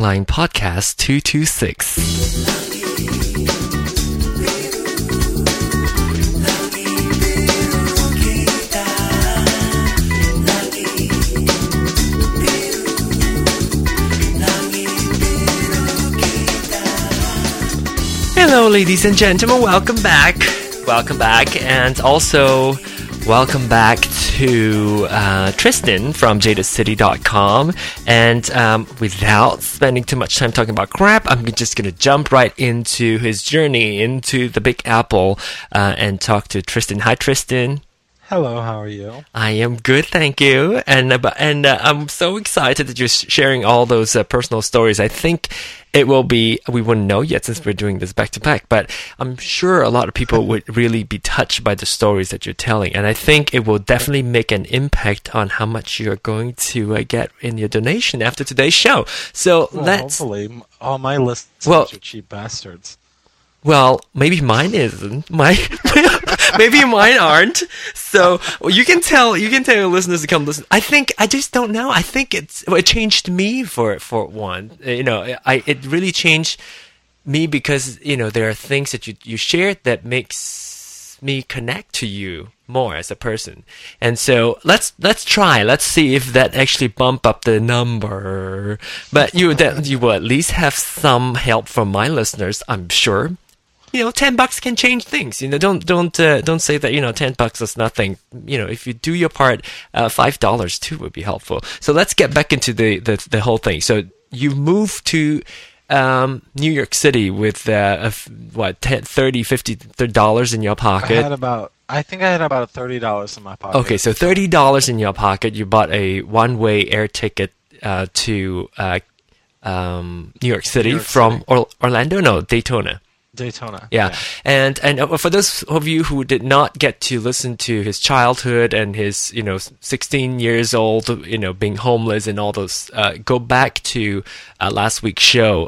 Online Podcast 226. Hello, ladies and gentlemen. Welcome back. And also welcome back to Tristan from jadedcity.com. And without spending too much time talking about crap, I'm just going to jump right into his journey into the Big Apple and talk to Tristan. Hi, Tristan. Hello, how are you? I am good, thank you. And I'm so excited that you're sharing all those personal stories. I think it will be, we wouldn't know yet since we're doing this back to back, but I'm sure a lot of people would really be touched by the stories that you're telling. And I think it will definitely make an impact on how much you're going to get in your donation after today's show. So hopefully, all my listeners are cheap bastards. Well, maybe mine isn't. Maybe mine aren't. So you can tell your listeners to come listen. I just don't know. I think it changed me for one. It really changed me because there are things that you shared that makes me connect to you more as a person. And so let's try. Let's see if that actually bump up the number. But you will at least have some help from my listeners, I'm sure. $10 can change things. Don't say that $10 is nothing. If you do your part, $5 too would be helpful. So let's get back into the whole thing. So you moved to New York City with $30, $50 in your pocket. I think I had about $30 in my pocket. Okay, so $30 in your pocket. You bought a one-way air ticket to New York City from Orlando. No, Daytona. Yeah. And for those of you who did not get to listen to his childhood and his 16 years old being homeless and all those, go back to last week's show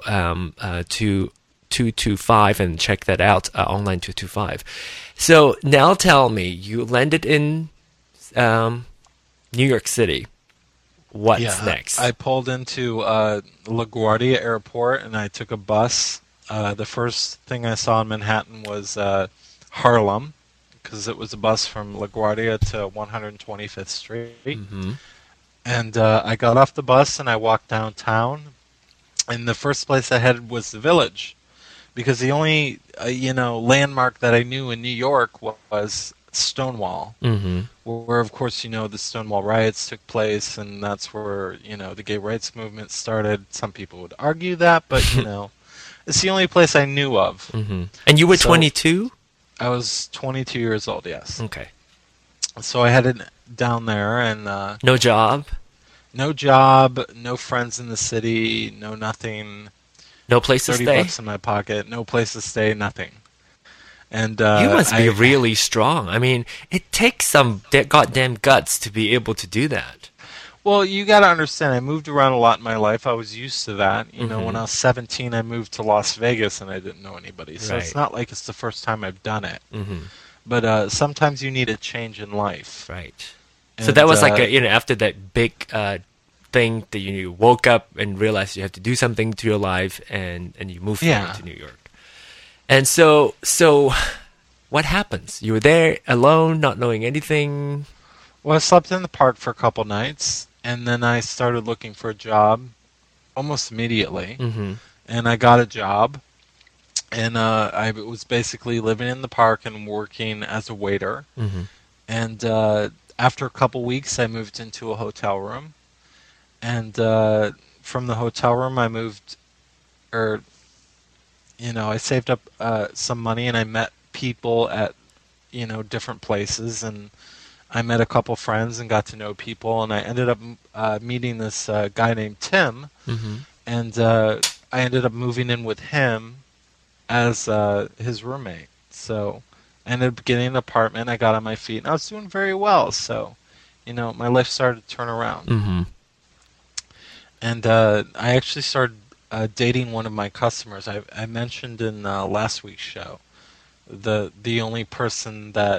225 and check that out, online 225. So now tell me, you landed in New York City. What's next? I pulled into LaGuardia Airport and I took a bus. The first thing I saw in Manhattan was Harlem, because it was a bus from LaGuardia to 125th Street. Mm-hmm. And I got off the bus and I walked downtown. And the first place I headed was the Village, because the only landmark that I knew in New York was Stonewall, mm-hmm. where of course the Stonewall riots took place, and that's where the gay rights movement started. Some people would argue that, but it's the only place I knew of. Mm-hmm. And you were 22? I was 22 years old, yes. Okay. So I headed down there and... no job? No job, no friends in the city, no nothing. No place to stay? $30 in my pocket, no place to stay, nothing. And you must be really strong. I mean, it takes some goddamn guts to be able to do that. Well, you got to understand, I moved around a lot in my life. I was used to that. Mm-hmm. When I was 17, I moved to Las Vegas, and I didn't know anybody. So Right. It's not like it's the first time I've done it. Mm-hmm. But sometimes you need a change in life. Right. And, so that was like after that big thing that you woke up and realized you have to do something to your life, and you moved to New York. And so what happens? You were there alone, not knowing anything. Well, I slept in the park for a couple nights. And then I started looking for a job almost immediately. Mm-hmm. And I got a job. And I was basically living in the park and working as a waiter. Mm-hmm. And after a couple weeks, I moved into a hotel room. And from the hotel room, I saved up some money and I met people at, different places. And I met a couple friends and got to know people, and I ended up meeting this guy named Tim, Mm-hmm. and I ended up moving in with him as his roommate. So I ended up getting an apartment. I got on my feet, and I was doing very well. So, my life started to turn around. Mm-hmm. And I actually started dating one of my customers. I mentioned in last week's show the only person that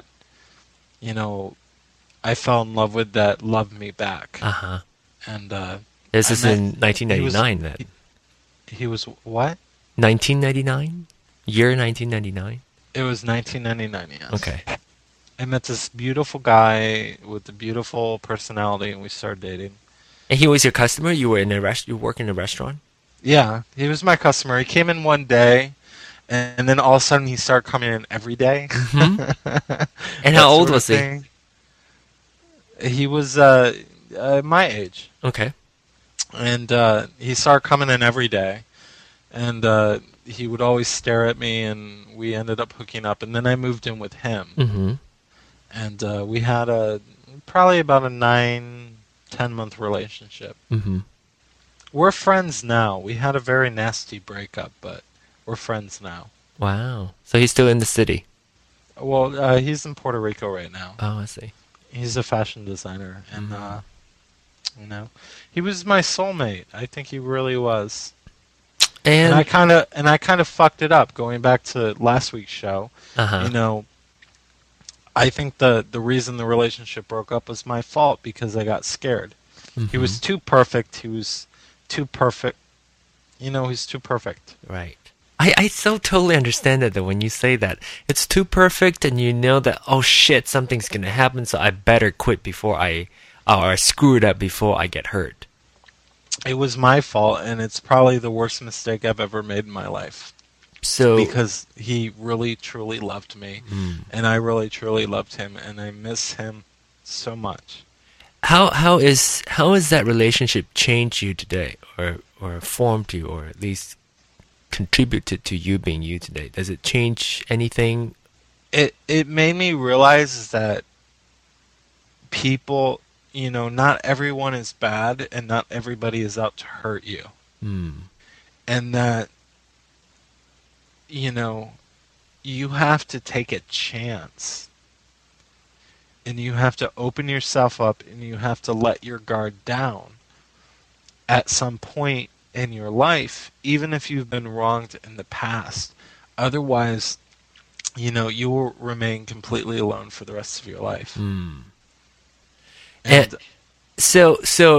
I fell in love with that loved me back. Uh-huh. And this is in 1999 then. He was what? 1999? Year 1999? It was 1999, yes. Okay. I met this beautiful guy with a beautiful personality, and we started dating. And he was your customer? You were in a you work in a restaurant? Yeah, he was my customer. He came in one day, and then all of a sudden he started coming in every day. And how old was he? Thing. He was my age. Okay. And he started coming in every day. And he would always stare at me, and we ended up hooking up. And then I moved in with him. Mm-hmm. And we had probably about a 9-10 month relationship. Mm-hmm. We're friends now. We had a very nasty breakup, but we're friends now. Wow. So he's still in the city? Well, he's in Puerto Rico right now. Oh, I see. He's a fashion designer, and you know, he was my soulmate. I think he really was. And I kind of fucked it up. Going back to last week's show, you know, I think the reason the relationship broke up was my fault because I got scared. Mm-hmm. He was too perfect. He was too perfect. You know, he's too perfect. Right. I so totally understand that when you say that. It's too perfect and you know that, oh shit, something's going to happen, so I better quit before or screw it up before I get hurt. It was my fault, and it's probably the worst mistake I've ever made in my life. So because he really, truly loved me, and I really, truly loved him, and I miss him so much. How is that relationship changed you today, or formed you, or at least contributed to you being you today? Does it change anything? It made me realize that people, you know, not everyone is bad, and not everybody is out to hurt you, and that, you know, you have to take a chance. And you have to open yourself up, and you have to let your guard down at some point in your life, even if you've been wronged in the past. Otherwise, you know, you will remain completely alone for the rest of your life. And so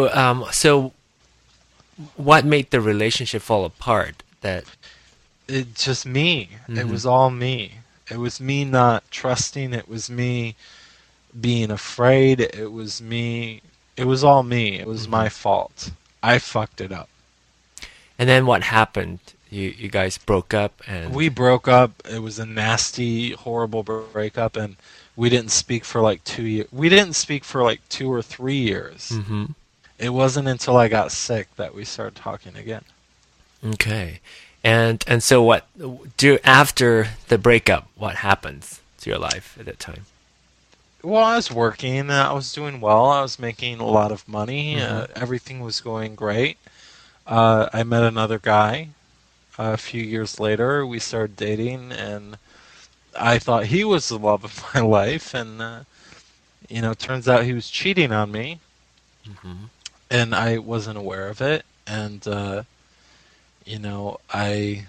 what made the relationship fall apart? That it's just me. It was all me. It was me not trusting. It was me being afraid. It was me. It was all me. It was my fault. I fucked it up. And then what happened? You guys broke up, and we broke up. It was a nasty, horrible breakup, and we didn't speak for like 2 years. We didn't speak for like 2 or 3 years. It wasn't until I got sick that we started talking again. Okay. And so what after the breakup, what happens to your life at that time? Well, I was working. I was doing well. I was making a lot of money. Everything was going great. I met another guy a few years later. We started dating, and I thought he was the love of my life. And, you know, it turns out he was cheating on me. And I wasn't aware of it. And, you know, I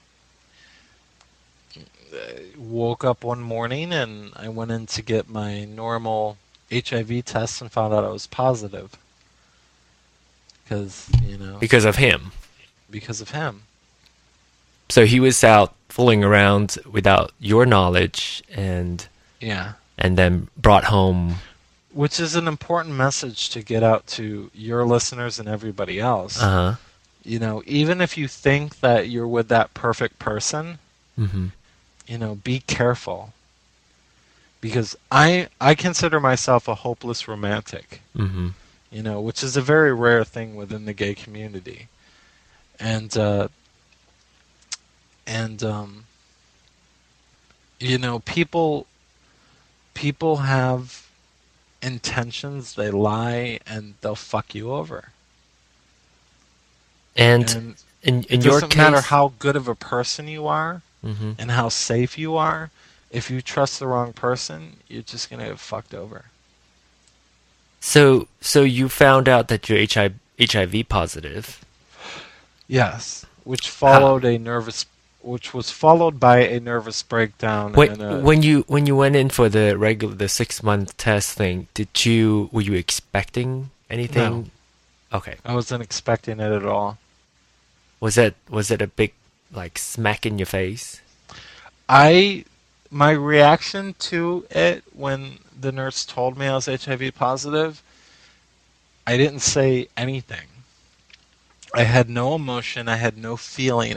woke up one morning and I went in to get my normal HIV test and found out I was positive. Because, you know. Because of him. Because of him. So he was out fooling around without your knowledge and then brought home. Which is an important message to get out to your listeners and everybody else. You know, even if you think that you're with that perfect person, you know, be careful. Because I consider myself a hopeless romantic. You know, which is a very rare thing within the gay community. And you know, people have intentions, they lie, and they'll fuck you over. And in your case, it doesn't matter how good of a person you are and how safe you are. If you trust the wrong person, you're just gonna get fucked over. So you found out that you're HIV positive. Yes, which followed which was followed by a nervous breakdown. When you went in for the 6-month test thing, were you expecting anything? No. Okay. I wasn't expecting it at all. Was it a big like smack in your face? My reaction to it when the nurse told me I was HIV positive, I didn't say anything. I had no emotion. I had no feeling.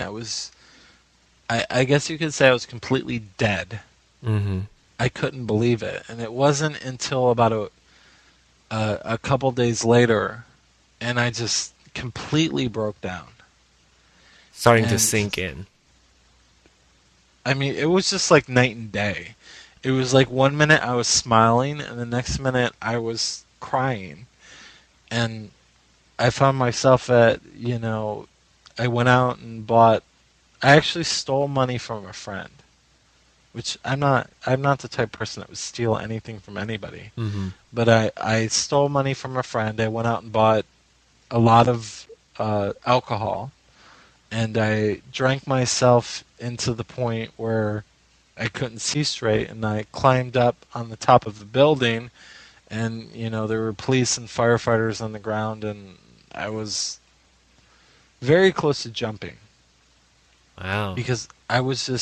I guess you could say I was completely dead. Mm-hmm. I couldn't believe it. And it wasn't until about a couple days later, and I just completely broke down. Starting to And sink in. I mean, it was just like night and day. It was like one minute I was smiling, and the next minute I was crying. And I found myself I went out and I actually stole money from a friend, which I'm not the type of person that would steal anything from anybody. Mm-hmm. But I stole money from a friend. I went out and bought a lot of alcohol, and I drank myself into the point where I couldn't see straight, and I climbed up on the top of the building, and there were police and firefighters on the ground, and I was very close to jumping. Wow. Because I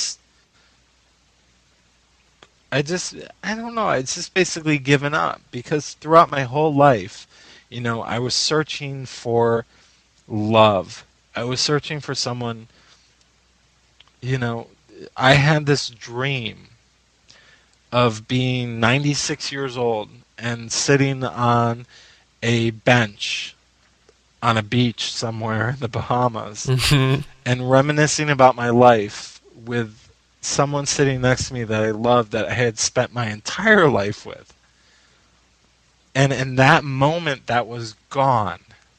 don't know, I just basically given up, because throughout my whole life, I was searching for love. I was searching for someone, I had this dream of being 96 years old and sitting on a bench on a beach somewhere in the Bahamas Mm-hmm. and reminiscing about my life with someone sitting next to me that I loved, that I had spent my entire life with. And in that moment, that was gone.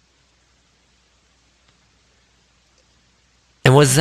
And was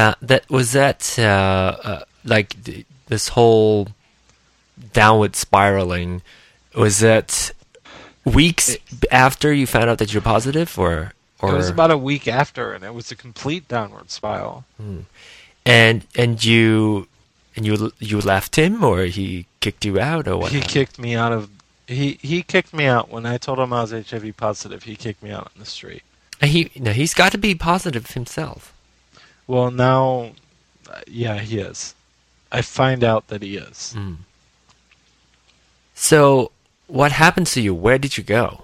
this whole downward spiraling? Was that weeks after you found out that you're positive, or? It was about a week after, and it was a complete downward spiral. And you left him, or he kicked you out, or what? He kicked me out of. He kicked me out when I told him I was HIV positive. He kicked me out on the street. And he's got to be positive himself. Well, now, yeah, he is. I find out that he is. Mm. So, what happened to you? Where did you go?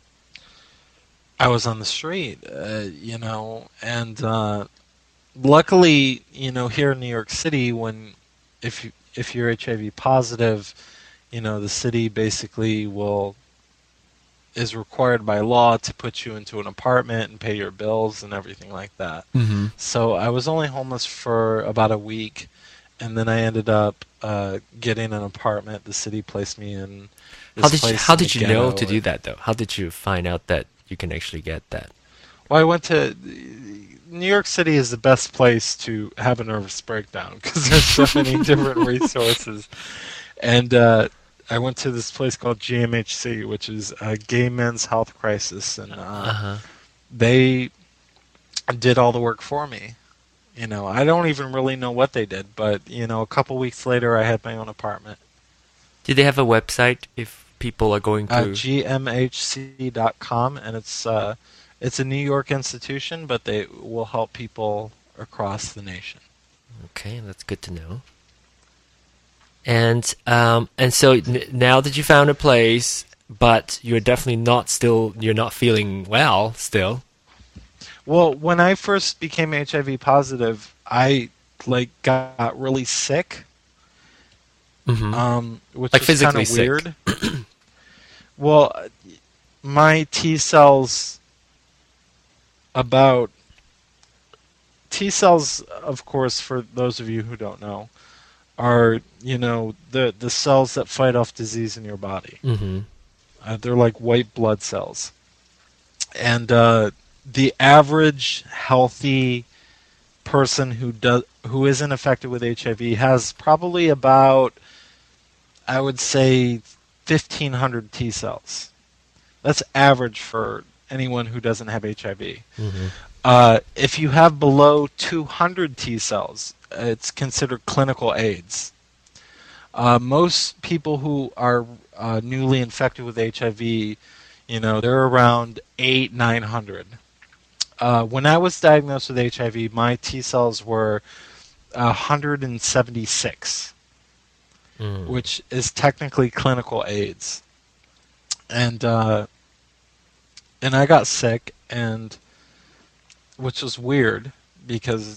I was on the street, and luckily, here in New York City, if you're HIV positive, the city basically is required by law to put you into an apartment and pay your bills and everything like that. Mm-hmm. So I was only homeless for about a week, and then I ended up getting an apartment. The city placed me in this place. How did in you the know ghetto. to do that, though? How did you find out that you can actually get that? Well, I went to New York City is the best place to have a nervous breakdown because there's so many different resources. And I went to this place called GMHC, which is a Gay Men's Health Crisis, and they did all the work for me. I don't even really know what they did, but a couple weeks later, I had my own apartment. Do they have a website if people are going to? GMHC.com, and it's a New York institution, but they will help people across the nation. Okay, that's good to know. And so now that you found a place, but you're definitely you're not feeling well still. Well, when I first became HIV positive, I got really sick, Mm-hmm. which Like was physically kind of weird. Well, my T cells, of course, for those of you who don't know, are the cells that fight off disease in your body. Mm-hmm. They're like white blood cells, and the average healthy person who isn't affected with HIV has probably about, I would say, 1,500 T cells. That's average for anyone who doesn't have HIV. Mm-hmm. If you have below 200 T cells, it's considered clinical AIDS. Most people who are newly infected with HIV, they're around 900. When I was diagnosed with HIV, my T cells were 176, Mm. which is technically clinical AIDS. And I got sick, and which was weird because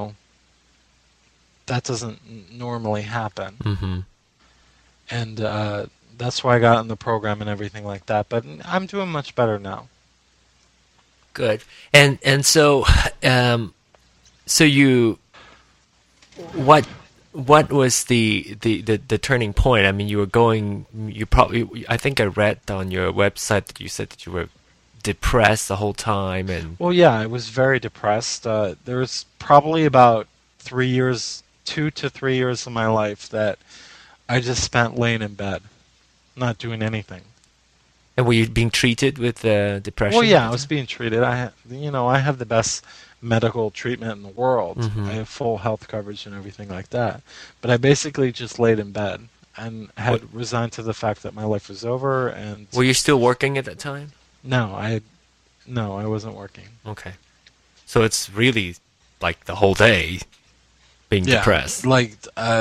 that doesn't normally happen, Mm-hmm. and that's why I got in the program and everything like that. But I'm doing much better now. Good. And so, so you, what was the turning point? I mean, you were going. You probably. I think I read on your website that you said that you were depressed the whole time, and Well, yeah, I was very depressed. There was probably about 3 years, 2 to 3 years of my life that I just spent laying in bed, not doing anything. were you being treated with depression? Well, at yeah, the I was time? being treated. I have the best medical treatment in the world. I Mhm. have full health coverage and everything like that. But I basically just laid in bed and What, had resigned to the fact that my life was over. And were you still working at that time? no, I wasn't working. Okay. So it's really like the whole day being Yeah, depressed. like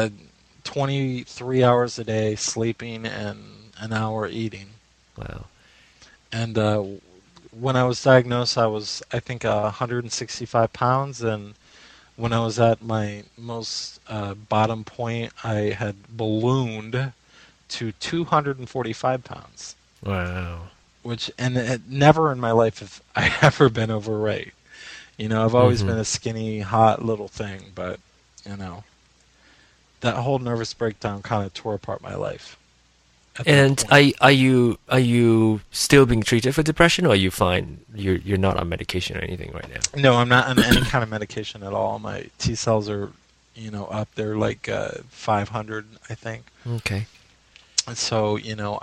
23 hours a day sleeping and an hour eating. Wow. And when I was diagnosed, I think, 165 pounds, and when I was at my most bottom point, I had ballooned to 245 pounds, Wow. and never in my life have I ever been overweight. I've always Mhm. been a skinny, hot little thing, but you know, that whole nervous breakdown kind of tore apart my life at that And point. are you still being treated for depression, or are you fine? You're not on medication or anything right now. No, I'm not on any kind of medication at all. My T cells are, up there like 500, I think. Okay. And so,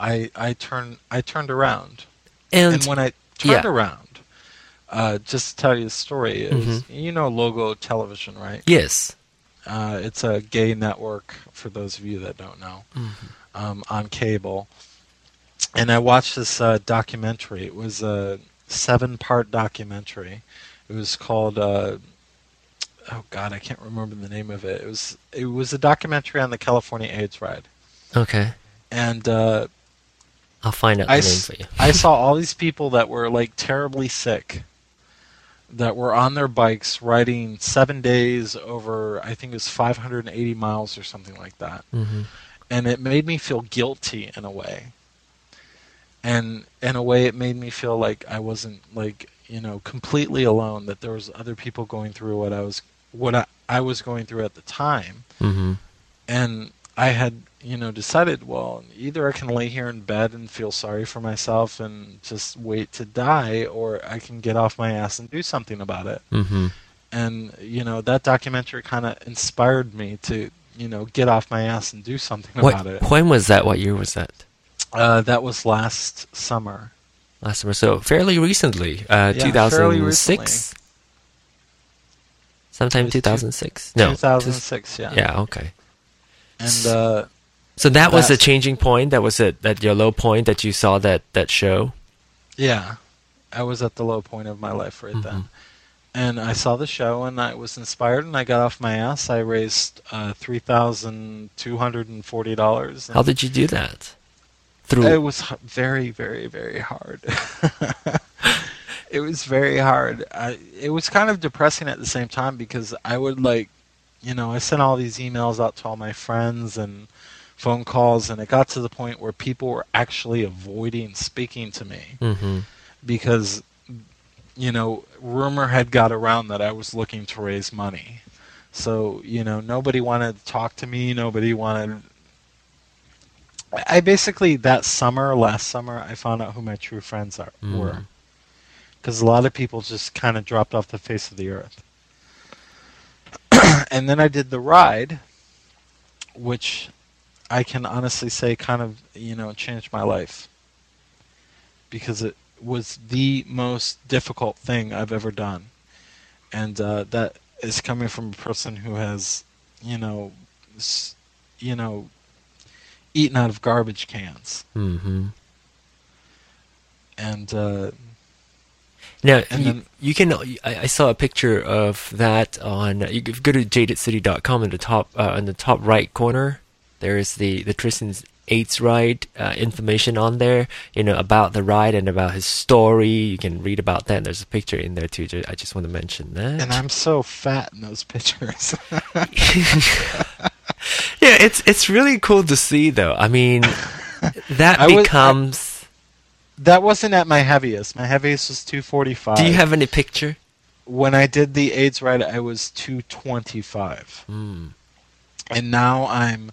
I turned around. And And when I turned yeah. around, just to tell you the story, Mhm. Logo Television, right? Yes. It's a gay network, for those of you that don't know, Mhm. on cable. And I watched this documentary. It was a 7-part documentary. It was called oh God, I can't remember the name of it. It was a documentary on the California AIDS ride, Okay. and I'll find out the name for you. I saw all these people that were like terribly sick, that were on their bikes riding 7 days over, I think it was 580 miles or something like that, Mhm. and it made me feel guilty in a way, and in a way it made me feel like I wasn't, like, completely alone, that there was other people going through what I was going through at the time. Mhm. And I had, decided, well, either I can lay here in bed and feel sorry for myself and just wait to die, or I can get off my ass and do something about it. Mhm. And, that documentary kind of inspired me to, get off my ass and do something What? about it. When was that? What year was that? That was last summer. Last summer. So fairly recently. Yeah, fairly recently. 2006. Sometime It was 2006. No. 2006, yeah. Yeah. Okay. And So that was a that's changing point. That was at your low point that you saw that show. yeah, I was at the low point of my life right then. Mhm. And I saw the show, and I was inspired, and I got off my ass. I raised $3,240. How did you do that? It Through. was very, very, very hard. It was very hard. It was kind of depressing at the same time, because I would, like, I sent all these emails out to all my friends and phone calls, and it got to the point where people were actually avoiding speaking to me Mhm. because, rumor had got around that I was looking to raise money. So, nobody wanted to talk to me. Nobody wanted. I basically, last summer, I found out who my true friends were. Because a lot of people just kind of dropped off the face of the earth. And then I did the ride, which I can honestly say kind of, changed my life. Because it was the most difficult thing I've ever done. And that is coming from a person who has, you know, s- you know, eaten out of garbage cans. Mhm. And Now, And then you can. I saw a picture of that on. You can go to jadedcity.com in the top right corner. There is the Tristan's AIDS ride information on there. About the ride and about his story. You can read about that. There's a picture in there too. I just want to mention that. and I'm so fat in those pictures. Yeah, it's really cool to see though. I mean, that becomes. That wasn't at my heaviest. My heaviest was 245. Do you have any picture? When I did the AIDS ride, I was 225. Mm. And now I'm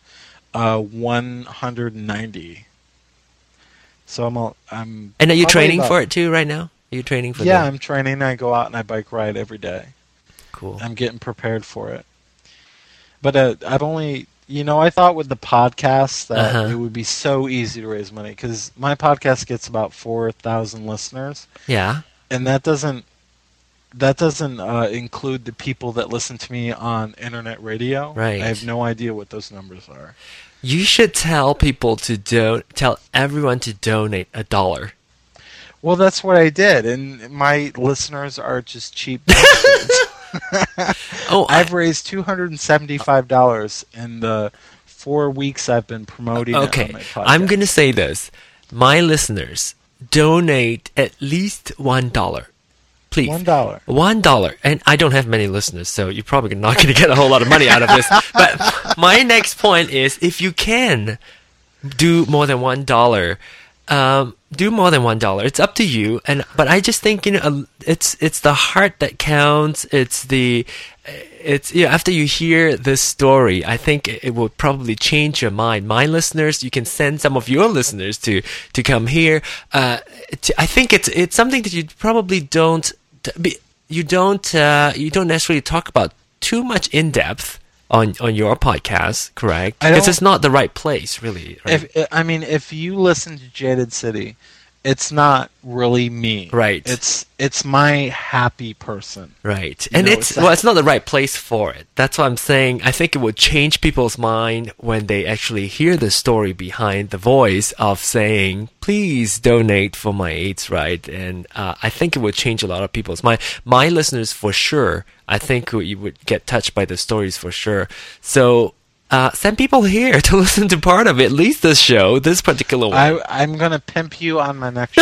190. So I'm. And are you probably training about- for it too right now? Are you training for Yeah, that? I'm training. I go out and I bike ride every day. Cool. I'm getting prepared for it. But I've only, I thought with the podcast that Uh-huh. it would be so easy to raise money because my podcast gets about 4,000 listeners, Yeah. and that doesn't include the people that listen to me on internet radio. Right. I have no idea what those numbers are. You should tell people tell everyone to donate $1. Well, that's what I did, and my listeners are just cheap bastards. Oh, I've raised $275 in the 4 weeks I've been promoting okay. it on my podcast. I'm going to say this. My listeners, donate at least $1. Please. $1. $1. And I don't have many listeners, so you're probably not going to get a whole lot of money out of this. But my next point is if you can do more than $1, do more than $1. It's up to you. But I just think it's the heart that counts. After you hear this story, I think it will probably change your mind. My listeners, you can send some of your listeners to come here. I think it's something that you probably don't necessarily talk about too much in depth on your podcast, correct? Because it's not the right place, really. Right? If you listen to Jaded City, it's not really me. Right. It's my happy person. Right. And it's not the right place for it. That's what I'm saying. I think it would change people's mind when they actually hear the story behind the voice of saying, please donate for my AIDS ride. And I think it would change a lot of people's mind. My listeners, for sure, I think you would get touched by the stories for sure. So send people here to listen to part of it, at least this show, this particular one. I'm going to pimp you on my next show.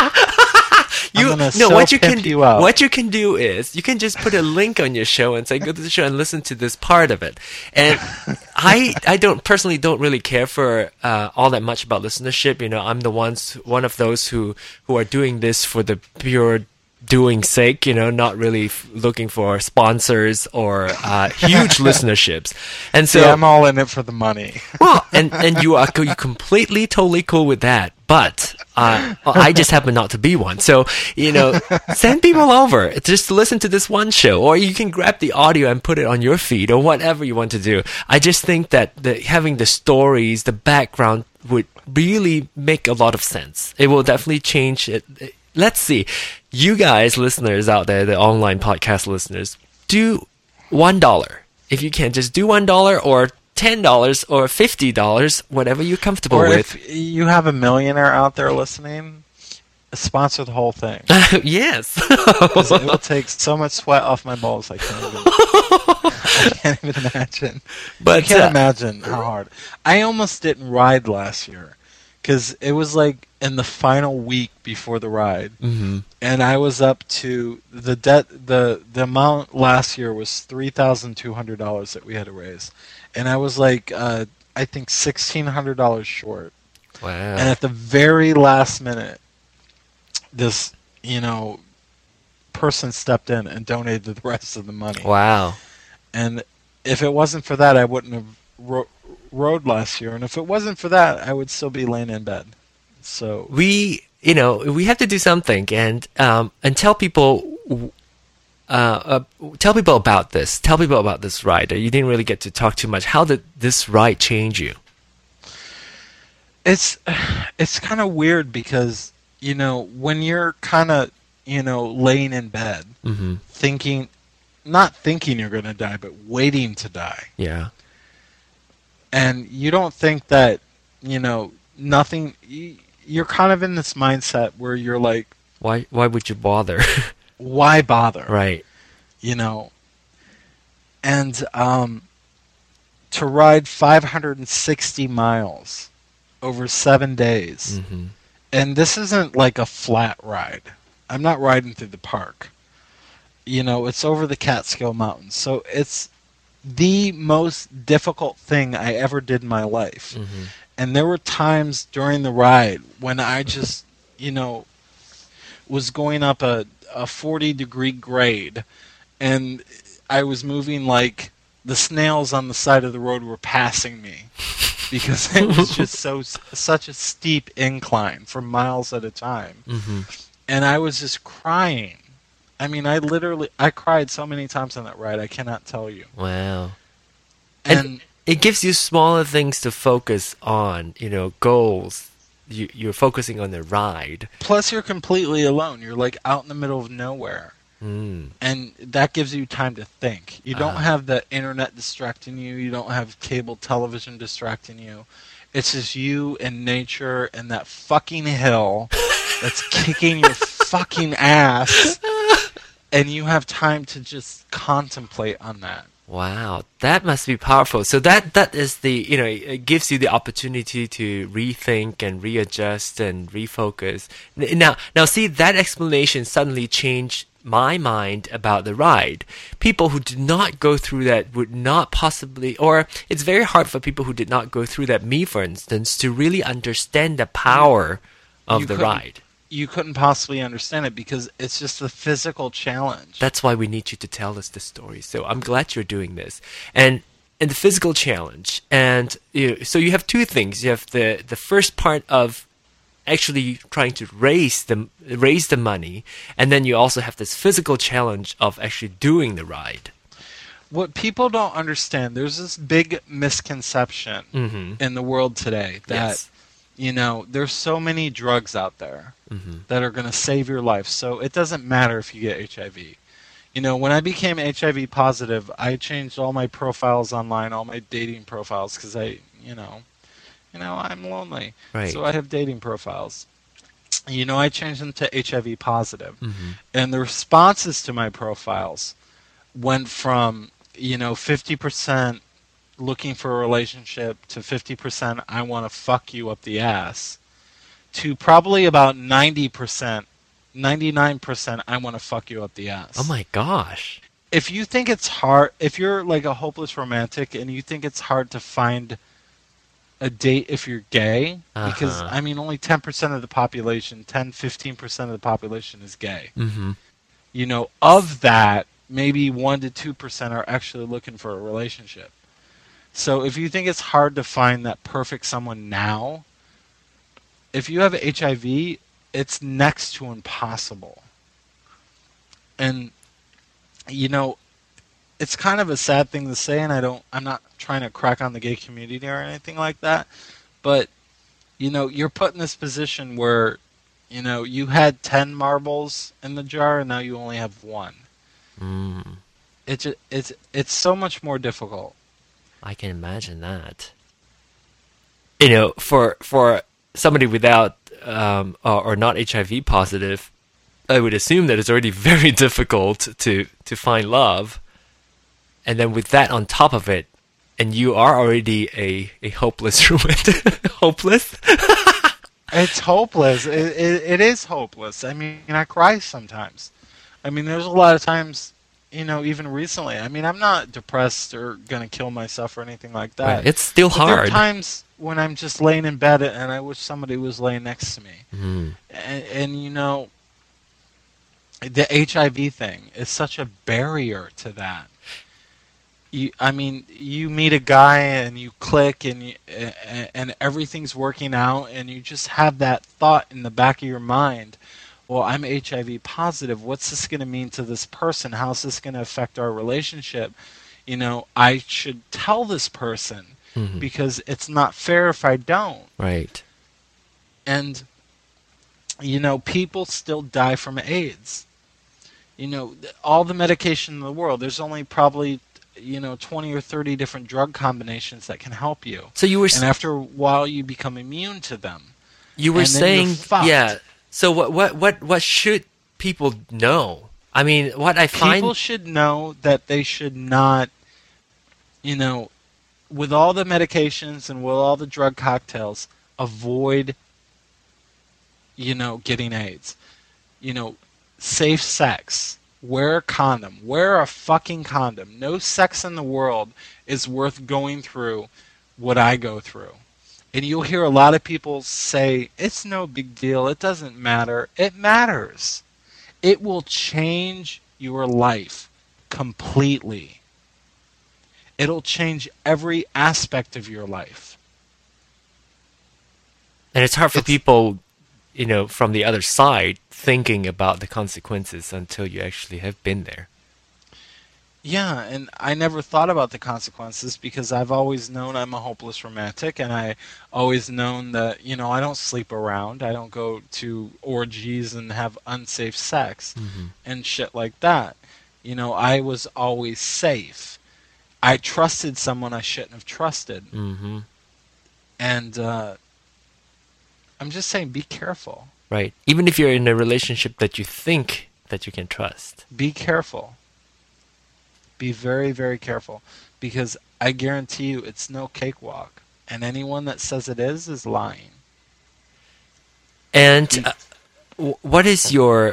What you can do is you can just put a link on your show and say go to the show and listen to this part of it. And I don't really care for all that much about listenership. I'm one of those who are doing this for the pure doing sake, not really looking for sponsors or huge listenerships. And so I'm all in it for the money. Well, and you are completely, totally cool with that. But I just happen not to be one. So, send people over just to listen to this one show. Or you can grab the audio and put it on your feed or whatever you want to do. I just think that having the stories, the background would really make a lot of sense. It will definitely change it. Let's see. You guys, listeners out there, the online podcast listeners, do $1. If you can, just do $1 or $10 or $50, whatever you're comfortable with. If you have a millionaire out there listening, sponsor the whole thing. Yes. It will take so much sweat off my balls. I can't even imagine. But I can't imagine how hard. I almost didn't ride last year because it was like in the final week before the ride, and I was up to the amount last year was $3,200 that we had to raise, and I was like I think $1,600 short. Wow. And at the very last minute, this person stepped in and donated the rest of the money. Wow. And if it wasn't for that, I wouldn't have rode last year, and if it wasn't for that, I would still be laying in bed. So we have to do something and tell people about this. Tell people about this ride. You didn't really get to talk too much. How did this ride change you? It's kind of weird because when you're kind of laying in bed, not thinking you're going to die, but waiting to die. Yeah. And you don't think that nothing. You're kind of in this mindset where you're like, Why would you bother? Why bother? Right. You know, and to ride 560 miles over 7 days. Mm-hmm. And this isn't like a flat ride. I'm not riding through the park. You know, it's over the Catskill Mountains. So it's the most difficult thing I ever did in my life. Mm-hmm. And there were times during the ride when I just, was going up a 40-degree grade, and I was moving like the snails on the side of the road were passing me because it was just such a steep incline for miles at a time. Mm-hmm. And I was just crying. I mean, I cried so many times on that ride, I cannot tell you. Wow. And it gives you smaller things to focus on, goals. You're focusing on the ride. plus you're completely alone. You're like out in the middle of nowhere. Mm. And that gives you time to think. You don't have the internet distracting you. You don't have cable television distracting you. It's just you and nature and that fucking hill that's kicking your fucking ass. And you have time to just contemplate on that. Wow, that must be powerful. So that is it gives you the opportunity to rethink and readjust and refocus. Now see, that explanation suddenly changed my mind about the ride. People who did not go through that would not possibly, or it's very hard for people who did not go through that, me for instance, to really understand the power of the ride. You couldn't possibly understand it because it's just a physical challenge. That's why we need you to tell us the story. So I'm glad you're doing this. And the physical challenge. And so you have two things. You have the first part of actually trying to raise the money, and then you also have this physical challenge of actually doing the ride. What people don't understand, there's this big misconception in the world today that there's so many drugs out there that are going to save your life. So it doesn't matter if you get HIV. When I became HIV positive, I changed all my profiles online, all my dating profiles, because I'm lonely. Right. So I have dating profiles. I changed them to HIV positive. And the responses to my profiles went from, 50% looking for a relationship to 50% I want to fuck you up the ass to probably about 90%, 99% I want to fuck you up the ass. Oh my gosh. If you think it's hard, if you're like a hopeless romantic and you think it's hard to find a date if you're gay, because only 10% of the population, 10-15% of the population is gay. Of that, maybe 1 to 2% are actually looking for a relationship. So if you think it's hard to find that perfect someone now, if you have HIV, it's next to impossible. And it's kind of a sad thing to say, and I'm not trying to crack on the gay community or anything like that, but you're put in this position where you had 10 marbles in the jar and now you only have 1. It's so much more difficult. I can imagine that. For somebody without or not HIV positive, I would assume that it's already very difficult to find love. And then with that on top of it, and you are already a hopeless romantic. Hopeless? It's hopeless. It is hopeless. I cry sometimes. There's a lot of times, even recently. I'm not depressed or going to kill myself or anything like that. Right. It's still hard. There are times when I'm just laying in bed and I wish somebody was laying next to me. And the HIV thing is such a barrier to that. You meet a guy and you click and everything's working out and you just have that thought in the back of your mind, well, I'm HIV positive. What's this going to mean to this person? How's this going to affect our relationship? I should tell this person because it's not fair if I don't. Right. And, people still die from AIDS. All the medication in the world, there's only probably 20 or 30 different drug combinations that can help you. So you were, and after a while, you become immune to them. You were saying, So what should people know? I mean, what I find People should know that they should not, with all the medications and with all the drug cocktails, avoid, getting AIDS. Safe sex. Wear a condom. Wear a fucking condom. No sex in the world is worth going through what I go through. And you'll hear a lot of people say, it's no big deal. It doesn't matter. It matters. It will change your life completely. It'll change every aspect of your life. and it's hard for people, from the other side thinking about the consequences until you actually have been there. Yeah, and I never thought about the consequences because I've always known I'm a hopeless romantic, and I always known that, I don't sleep around. I don't go to orgies and have unsafe sex and shit like that. I was always safe. I trusted someone I shouldn't have trusted. Mm-hmm. And I'm just saying, be careful. Right. Even if you're in a relationship that you think that you can trust. Be careful. Be very, very careful, because I guarantee you it's no cakewalk, and anyone that says it is lying. And what is your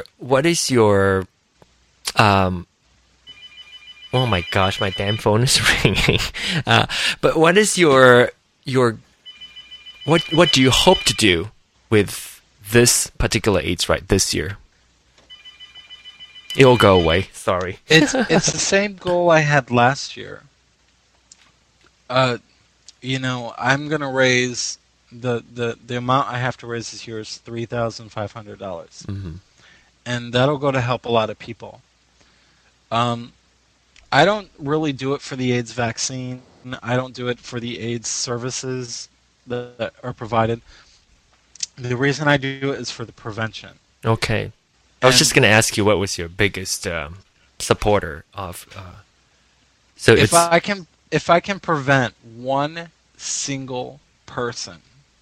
oh my gosh, my damn phone is ringing. But what is your what do you hope to do with this particular AIDS right this year? It'll go away. Sorry. It's the same goal I had last year. I'm gonna raise the amount I have to raise this year is $3,500, and that'll go to help a lot of people. I don't really do it for the AIDS vaccine. I don't do it for the AIDS services that are provided. The reason I do it is for the prevention. Okay. I was just going to ask you what was your biggest supporter of. So if I can prevent one single person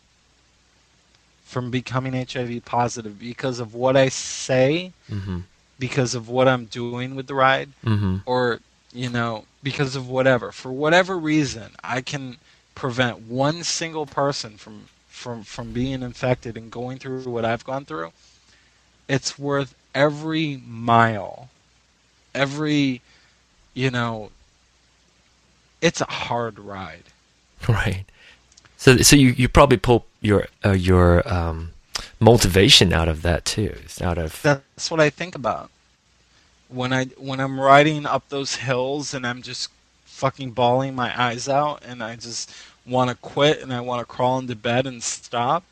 from becoming HIV positive because of what I say, because of what I'm doing with the ride, or because of whatever, for whatever reason, I can prevent one single person from being infected and going through what I've gone through. It's worth every mile, it's a hard ride. Right. So you probably pull your motivation out of that too. It's out of That's what I think about when I'm riding up those hills and I'm just fucking bawling my eyes out and I just want to quit and I want to crawl into bed and stop.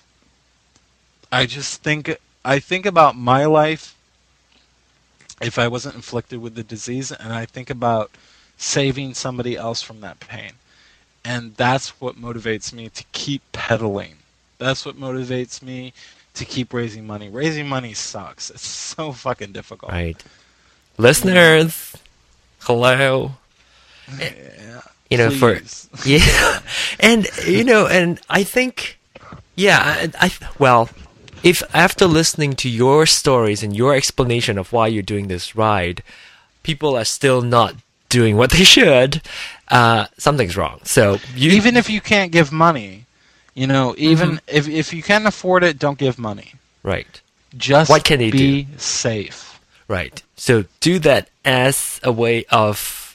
I think about my life if I wasn't inflicted with the disease, and I think about saving somebody else from that pain. And that's what motivates me to keep pedaling. That's what motivates me to keep raising money. Raising money sucks. It's so fucking difficult. Right. Listeners, hello. Yeah, please. And I think, if after listening to your stories and your explanation of why you're doing this ride, people are still not doing what they should, something's wrong. So even if you can't give money, even if you can't afford it, don't give money. Right. Just what can they be safe. Right. So do that as a way of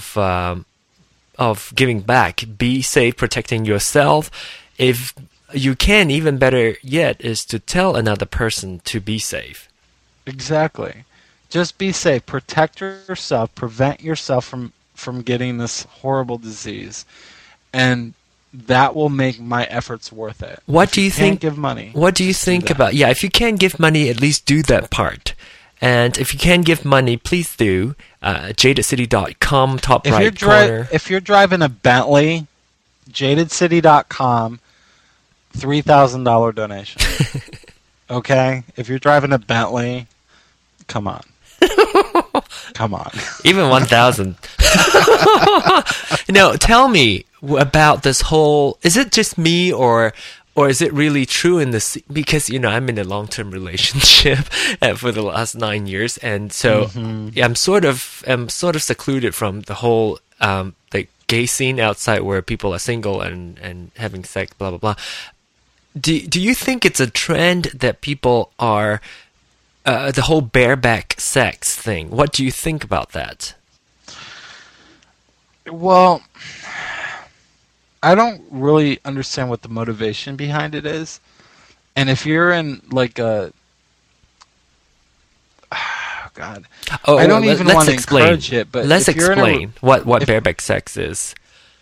giving back. Be safe, protecting yourself. If you can, even better yet, is to tell another person to be safe. Exactly. Just be safe. Protect yourself. Prevent yourself from getting this horrible disease. And that will make my efforts worth it. What do you think? Give money. What do you think about? Yeah, if you can't give money, at least do that part. And if you can give money, please do. JadedCity.com, top right corner. If you're driving a Bentley, JadedCity.com, $3,000 donation. Okay? If you're driving a Bentley, come on. Come on. Even 1,000. Tell me about this whole. Is it just me, or Or is it really true in this? Because I'm in a long-term relationship for the last 9 years, and so yeah, I'm sort of secluded from the whole the gay scene outside where people are single and having sex, blah blah blah. Do you think it's a trend that people are the whole bareback sex thing? What do you think about that? Well, I don't really understand what the motivation behind it is. And if you're in like a God, I don't even want to encourage it, but let's explain what bareback sex is.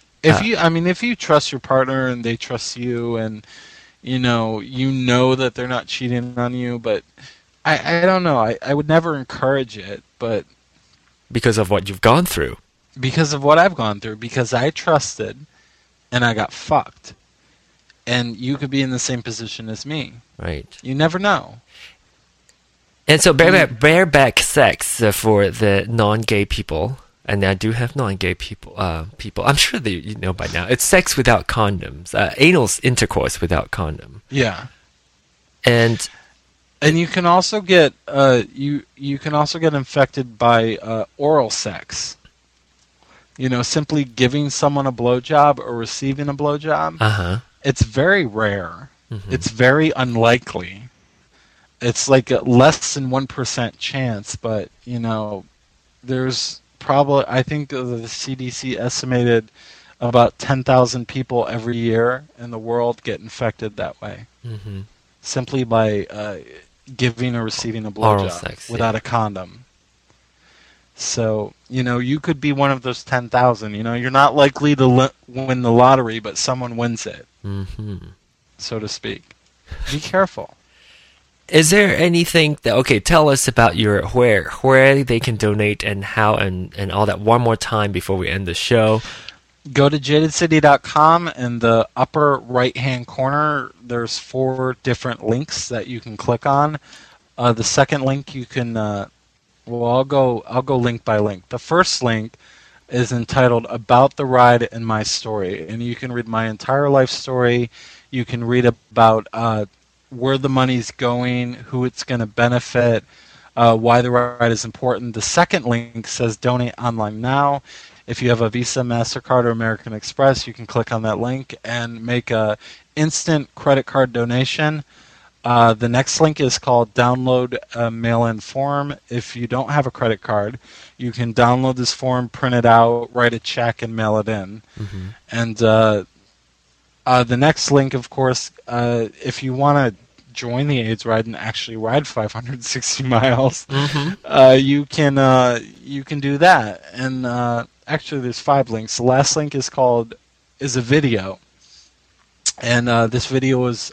If you trust your partner and they trust you, and you know that they're not cheating on you, but I don't know. I would never encourage it, but because of what you've gone through. Because of what I've gone through, because I trusted and I got fucked. And you could be in the same position as me. Right. You never know. And so bareback sex for the non-gay people, and I do have non-gay people. I'm sure you know by now. It's sex without condoms, anal intercourse without condom. Yeah. And you can also get you can also get infected by oral sex. Simply giving someone a blowjob or receiving a blowjob. It's very rare. Mm-hmm. It's very unlikely. It's like a less than 1% chance, but there's probably, I think the CDC estimated about 10,000 people every year in the world get infected that way, simply by giving or receiving a blowjob without a condom. So, you could be one of those 10,000. You're not likely to win the lottery, but someone wins it, so to speak. Be careful. Is there anything tell us about your where they can donate and how and all that one more time before we end the show. Go to jadedcity.com. In the upper right-hand corner, there's 4 different links that you can click on. The second link you can I'll go link by link. The first link is entitled About the Ride and My Story, and you can read my entire life story. You can read about where the money's going, who it's going to benefit, why the ride is important. The second link says Donate Online Now. If you have a Visa, MasterCard, or American Express, you can click on that link and make a instant credit card donation. The next link is called Download a Mail-in Form. If you don't have a credit card, you can download this form, print it out, write a check, and mail it in. And the next link, of course, if you want to join the AIDS ride and actually ride 560 miles, you can do that. And actually, there's 5 links. The last link is a video, and this video was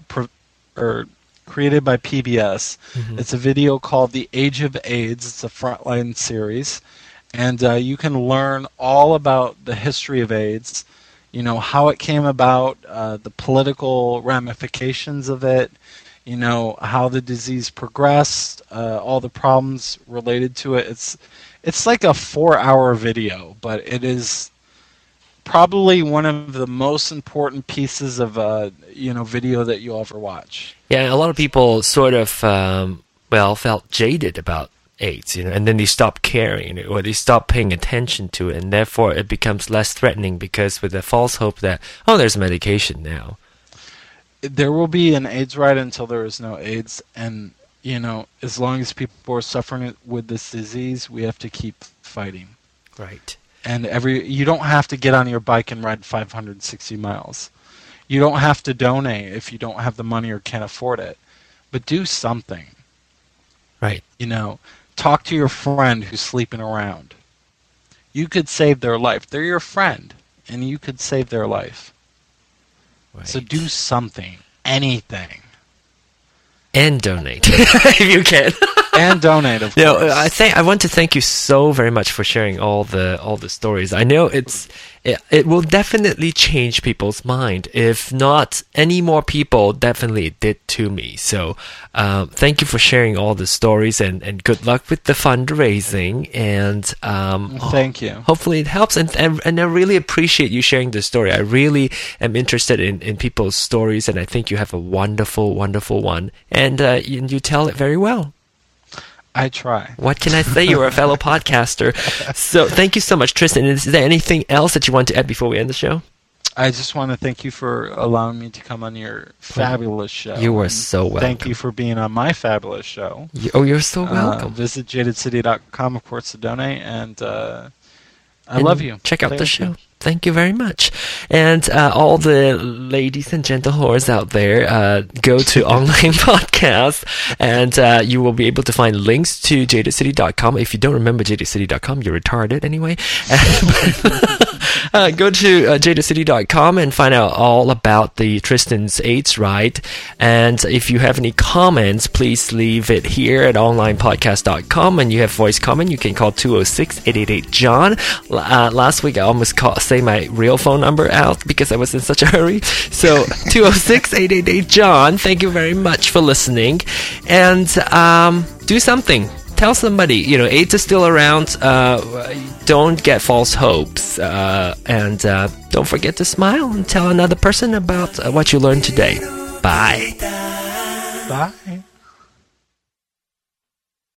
created by PBS. It's a video called The Age of AIDS. It's a Frontline series, and you can learn all about the history of AIDS, how it came about, the political ramifications of it, how the disease progressed, all the problems related to it. It's like a 4-hour video, but it is probably one of the most important pieces of video that you'll ever watch. Yeah, a lot of people sort of felt jaded about AIDS, and then they stop caring, or they stop paying attention to it, and therefore it becomes less threatening because with the false hope that there's medication now. There will be an AIDS ride until there is no AIDS, and as long as people are suffering with this disease, we have to keep fighting. Right. And you don't have to get on your bike and ride 560 miles. You don't have to donate if you don't have the money or can't afford it. But do something. Right. Talk to your friend who's sleeping around. You could save their life. They're your friend, and you could save their life. Right. So do something. Anything. And donate if you can. And donate, of No, course. I want to thank you so very much for sharing all the stories. I know it will definitely change people's mind. If not, any more people definitely it did to me. So thank you for sharing all the stories, and good luck with the fundraising. And Thank you. hopefully it helps. And I really appreciate you sharing the story. I really am interested in people's stories, and I think you have a wonderful, wonderful one. And you tell it very well. I try. What can I say? You're a fellow podcaster. So thank you so much, Tristan. Is there anything else that you want to add before we end the show? I just want to thank you for allowing me to come on your fabulous show. You are And so welcome. Thank you for being on my fabulous show. You're so welcome. Visit jadedcity.com, of course, to donate. And I love you. Check out the Thank show. you. Thank you very much. And all the ladies and gentle whores out there, go to Online Podcast, and you will be able to find links to jadedcity.com. If you don't remember jadedcity.com, you're retarded anyway. Go to jadedcity.com and find out all about the Tristan's AIDS ride. And if you have any comments, please leave it here at onlinepodcast.com. And you have voice comment, you can call 206-888-JOHN. Last week I almost say my real phone number out because I was in such a hurry. So 206-888-JOHN. Thank you very much for listening. And do something. Tell somebody, AIDS is still around. Don't get false hopes. And don't forget to smile and tell another person about what you learned today. Bye. Bye.